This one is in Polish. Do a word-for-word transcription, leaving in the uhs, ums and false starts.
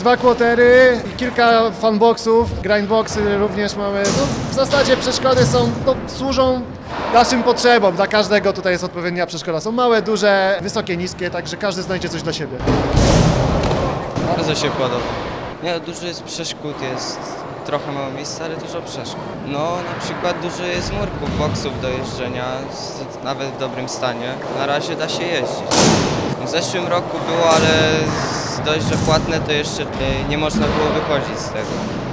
Dwa kłotery i kilka funboxów, grindboxy również mamy. No, w zasadzie przeszkody są, no, służą naszym potrzebom. Dla każdego tutaj jest odpowiednia przeszkoda. Są małe, duże, wysokie, niskie, także każdy znajdzie coś dla siebie. Bardzo się podoba. Nie, dużo jest przeszkód, jest trochę mało miejsca, ale dużo przeszkód. No, na przykład dużo jest murków, boksów do jeżdżenia, nawet w dobrym stanie. Na razie da się jeździć. W zeszłym roku było, ale dość, że płatne, to jeszcze nie można było wychodzić z tego.